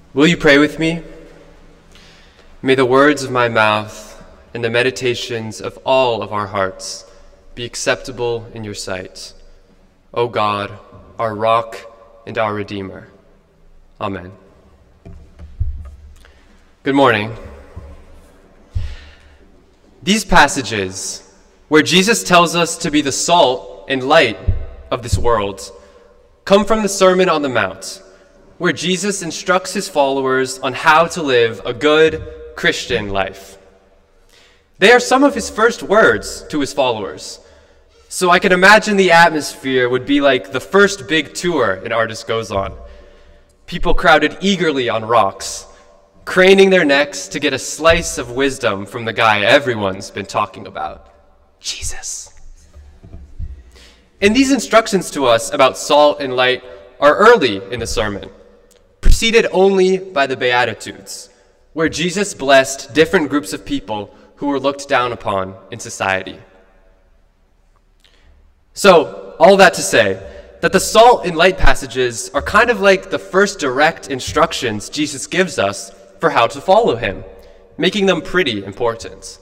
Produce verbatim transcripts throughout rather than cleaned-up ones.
Will you pray with me? May the words of my mouth and the meditations of all of our hearts be acceptable in your sight, O God, our rock and our Redeemer. Amen. Good morning. These passages, where Jesus tells us to be the salt and light of this world, come from the Sermon on the Mount, where Jesus instructs his followers on how to live a good Christian life. They are some of his first words to his followers, so I can imagine the atmosphere would be like the first big tour an artist goes on. People crowded eagerly on rocks, craning their necks to get a slice of wisdom from the guy everyone's been talking about, Jesus. And these instructions to us about salt and light are early in the sermon, preceded only by the Beatitudes, where Jesus blessed different groups of people who were looked down upon in society. So, all that to say that the salt and light passages are kind of like the first direct instructions Jesus gives us for how to follow him, making them pretty important.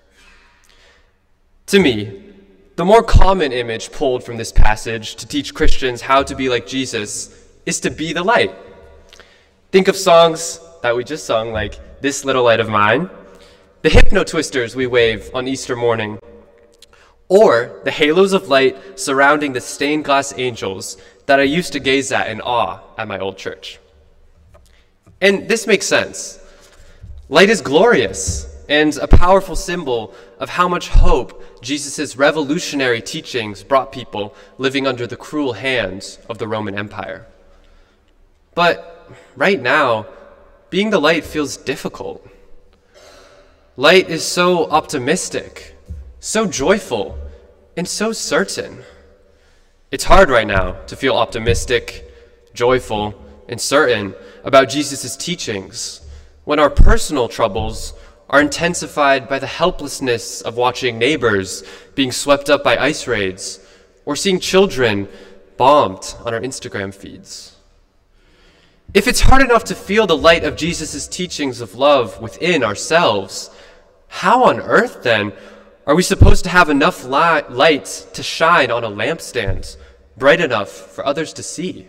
To me, the more common image pulled from this passage to teach Christians how to be like Jesus is to be the light. Think of songs that we just sung, like This Little Light of Mine, the hypno twisters we wave on Easter morning, or the halos of light surrounding the stained glass angels that I used to gaze at in awe at my old church. And this makes sense. Light is glorious and a powerful symbol of how much hope Jesus' revolutionary teachings brought people living under the cruel hands of the Roman Empire. But right now, being the light feels difficult. Light is so optimistic, so joyful, and so certain. It's hard right now to feel optimistic, joyful, and certain about Jesus' teachings when our personal troubles are intensified by the helplessness of watching neighbors being swept up by ice raids or seeing children bombed on our Instagram feeds. If it's hard enough to feel the light of Jesus' teachings of love within ourselves, how on earth, then, are we supposed to have enough li- light to shine on a lampstand, bright enough for others to see?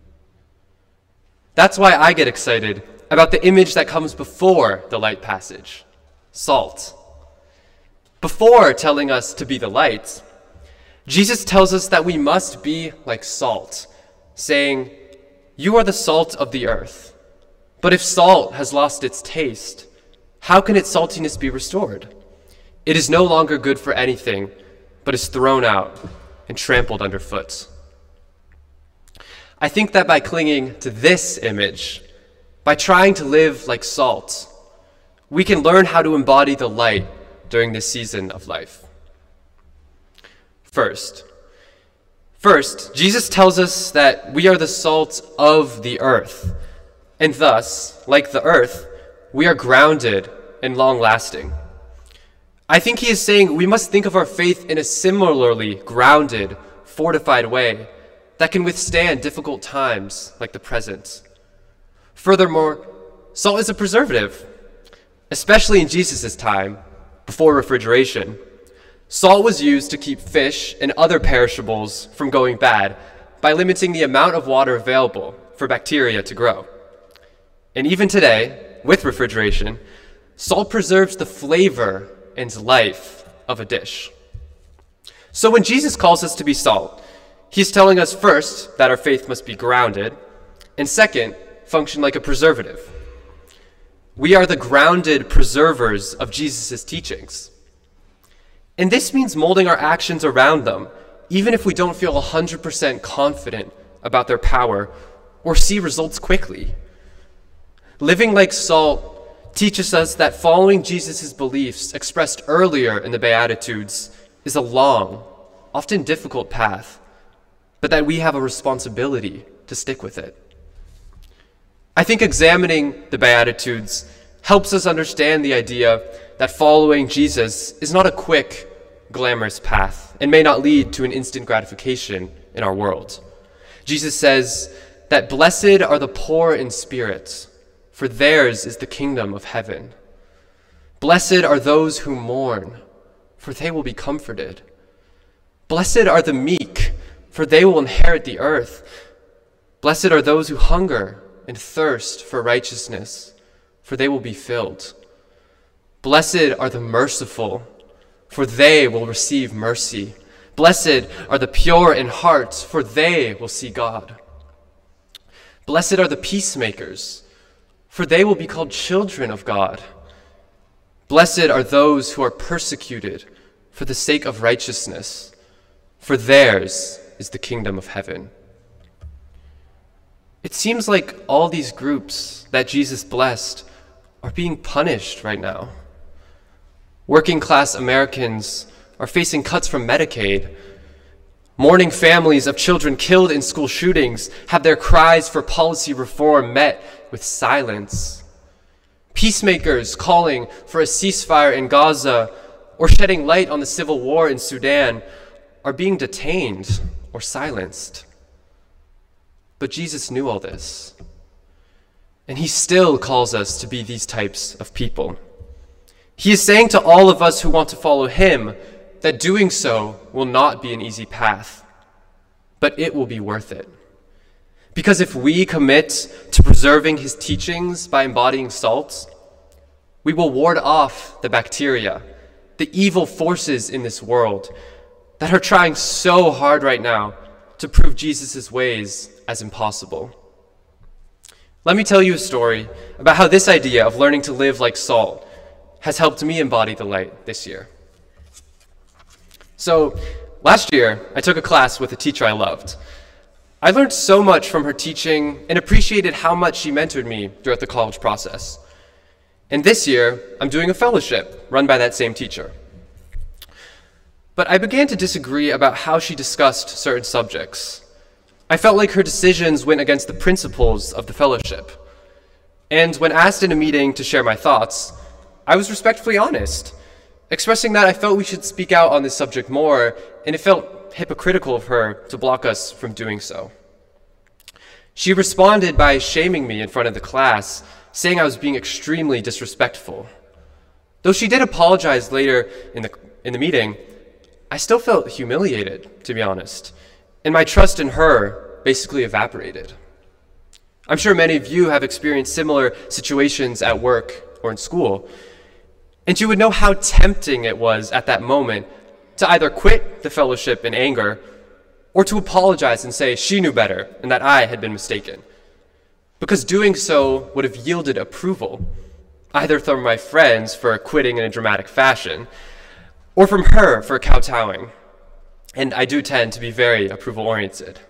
That's why I get excited about the image that comes before the light passage, salt. Before telling us to be the light, Jesus tells us that we must be like salt, saying, "You are the salt of the earth. But if salt has lost its taste, how can its saltiness be restored? It is no longer good for anything, but is thrown out and trampled underfoot." I think that by clinging to this image, by trying to live like salt, we can learn how to embody the light during this season of life. First, First, Jesus tells us that we are the salt of the earth, and thus, like the earth, we are grounded and long-lasting. I think he is saying we must think of our faith in a similarly grounded, fortified way that can withstand difficult times like the present. Furthermore, salt is a preservative, especially in Jesus' time, before refrigeration. Salt was used to keep fish and other perishables from going bad by limiting the amount of water available for bacteria to grow. And even today, with refrigeration, salt preserves the flavor and life of a dish. So when Jesus calls us to be salt, he's telling us first that our faith must be grounded, and second, function like a preservative. We are the grounded preservers of Jesus' teachings. And this means molding our actions around them, even if we don't feel one hundred percent confident about their power or see results quickly. Living like salt teaches us that following Jesus' beliefs expressed earlier in the Beatitudes is a long, often difficult path, but that we have a responsibility to stick with it. I think examining the Beatitudes helps us understand the idea that following Jesus is not a quick, glamorous path and may not lead to an instant gratification in our world. Jesus says that blessed are the poor in spirit, for theirs is the kingdom of heaven. Blessed are those who mourn, for they will be comforted. Blessed are the meek, for they will inherit the earth. Blessed are those who hunger and thirst for righteousness, for they will be filled. Blessed are the merciful, for they will receive mercy. Blessed are the pure in heart, for they will see God. Blessed are the peacemakers, for they will be called children of God. Blessed are those who are persecuted for the sake of righteousness, for theirs is the kingdom of heaven. It seems like all these groups that Jesus blessed are being punished right now. Working class Americans are facing cuts from Medicaid. Mourning families of children killed in school shootings have their cries for policy reform met with silence. Peacemakers calling for a ceasefire in Gaza or shedding light on the civil war in Sudan are being detained or silenced. But Jesus knew all this, and he still calls us to be these types of people. He is saying to all of us who want to follow him that doing so will not be an easy path, but it will be worth it. Because if we commit to preserving his teachings by embodying salt, we will ward off the bacteria, the evil forces in this world that are trying so hard right now to prove Jesus' ways as impossible. Let me tell you a story about how this idea of learning to live like salt has helped me embody the light this year. So, last year, I took a class with a teacher I loved. I learned so much from her teaching and appreciated how much she mentored me throughout the college process. And this year, I'm doing a fellowship run by that same teacher. But I began to disagree about how she discussed certain subjects. I felt like her decisions went against the principles of the fellowship. And when asked in a meeting to share my thoughts, I was respectfully honest, expressing that I felt we should speak out on this subject more, and it felt hypocritical of her to block us from doing so. She responded by shaming me in front of the class, saying I was being extremely disrespectful. Though she did apologize later in the, in the meeting, I still felt humiliated, to be honest, and my trust in her basically evaporated. I'm sure many of you have experienced similar situations at work or in school, and you would know how tempting it was at that moment to either quit the fellowship in anger or to apologize and say she knew better and that I had been mistaken. Because doing so would have yielded approval, either from my friends for quitting in a dramatic fashion, or from her for kowtowing. And I do tend to be very approval-oriented.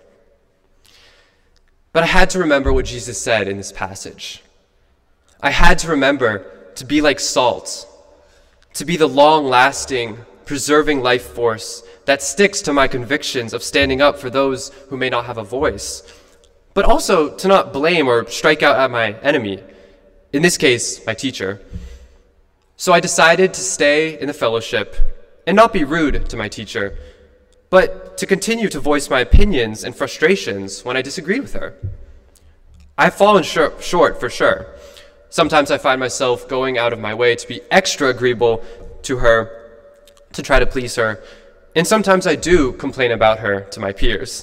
But I had to remember what Jesus said in this passage. I had to remember to be like salt, to be the long-lasting, preserving life force that sticks to my convictions of standing up for those who may not have a voice, but also to not blame or strike out at my enemy, in this case, my teacher. So I decided to stay in the fellowship and not be rude to my teacher, but to continue to voice my opinions and frustrations when I disagreed with her. I've fallen short, short for sure. Sometimes I find myself going out of my way to be extra agreeable to her, to try to please her, and sometimes I do complain about her to my peers.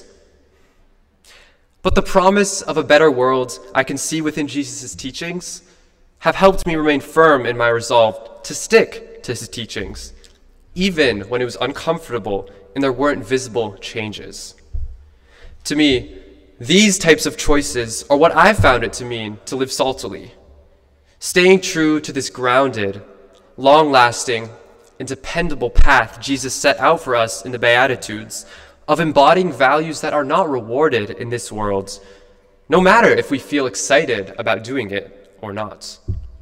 But the promise of a better world I can see within Jesus' teachings have helped me remain firm in my resolve to stick to his teachings, even when it was uncomfortable and there weren't visible changes. To me, these types of choices are what I've found it to mean to live saltily, staying true to this grounded, long-lasting, and dependable path Jesus set out for us in the Beatitudes of embodying values that are not rewarded in this world, no matter if we feel excited about doing it or not.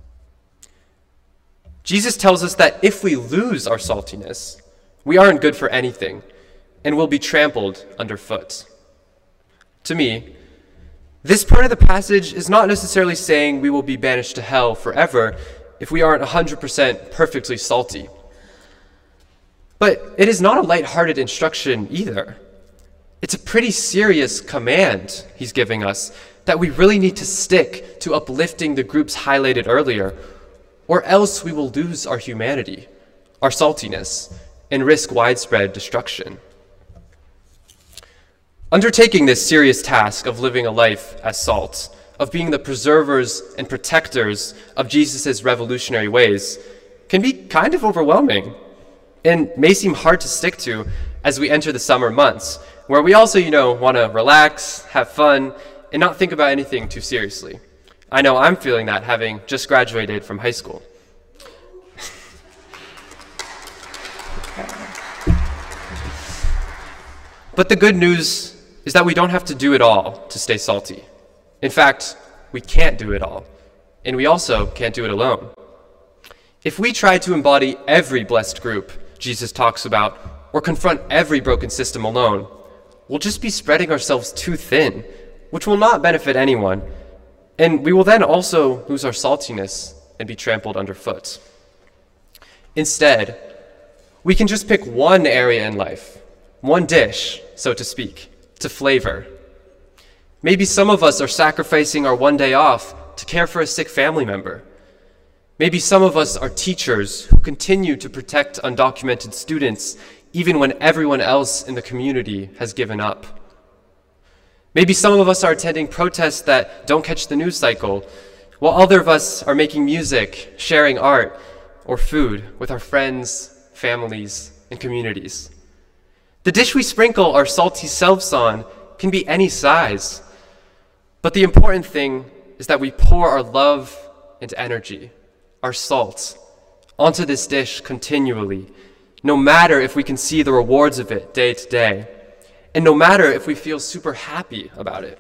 Jesus tells us that if we lose our saltiness, we aren't good for anything and will be trampled underfoot. To me, this part of the passage is not necessarily saying we will be banished to hell forever if we aren't one hundred percent perfectly salty. But it is not a lighthearted instruction either. It's a pretty serious command he's giving us, that we really need to stick to uplifting the groups highlighted earlier, or else we will lose our humanity, our saltiness, and risk widespread destruction. Undertaking this serious task of living a life as salt, of being the preservers and protectors of Jesus' revolutionary ways, can be kind of overwhelming and may seem hard to stick to as we enter the summer months, where we also, you know, want to relax, have fun, and not think about anything too seriously. I know I'm feeling that, having just graduated from high school. But the good news is that we don't have to do it all to stay salty. In fact, we can't do it all, and we also can't do it alone. If we try to embody every blessed group Jesus talks about, or confront every broken system alone, we'll just be spreading ourselves too thin, which will not benefit anyone, and we will then also lose our saltiness and be trampled underfoot. Instead, we can just pick one area in life, one dish, so to speak, to flavor. Maybe some of us are sacrificing our one day off to care for a sick family member. Maybe some of us are teachers who continue to protect undocumented students even when everyone else in the community has given up. Maybe some of us are attending protests that don't catch the news cycle, while other of us are making music, sharing art, or food with our friends, families, and communities. The dish we sprinkle our salty selves on can be any size, but the important thing is that we pour our love and energy, our salt, onto this dish continually, no matter if we can see the rewards of it day to day, and no matter if we feel super happy about it.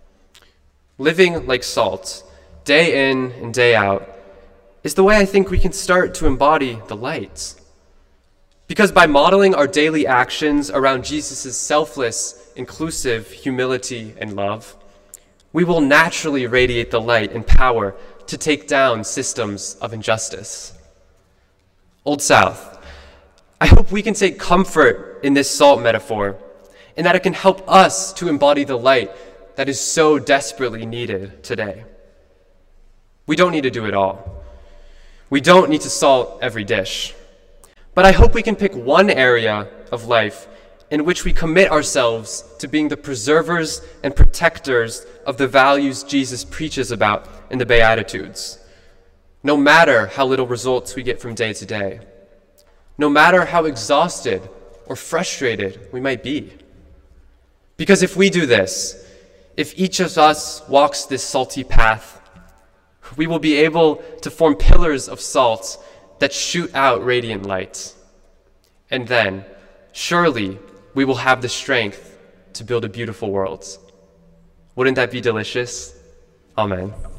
Living like salt, day in and day out, is the way I think we can start to embody the light. Because by modeling our daily actions around Jesus' selfless, inclusive humility and love, we will naturally radiate the light and power to take down systems of injustice. Old South, I hope we can take comfort in this salt metaphor, and that it can help us to embody the light that is so desperately needed today. We don't need to do it all. We don't need to salt every dish. But I hope we can pick one area of life in which we commit ourselves to being the preservers and protectors of the values Jesus preaches about in the Beatitudes, no matter how little results we get from day to day, no matter how exhausted or frustrated we might be. Because if we do this, if each of us walks this salty path, we will be able to form pillars of salt that shoot out radiant light. And then, surely, we will have the strength to build a beautiful world. Wouldn't that be delicious? Amen.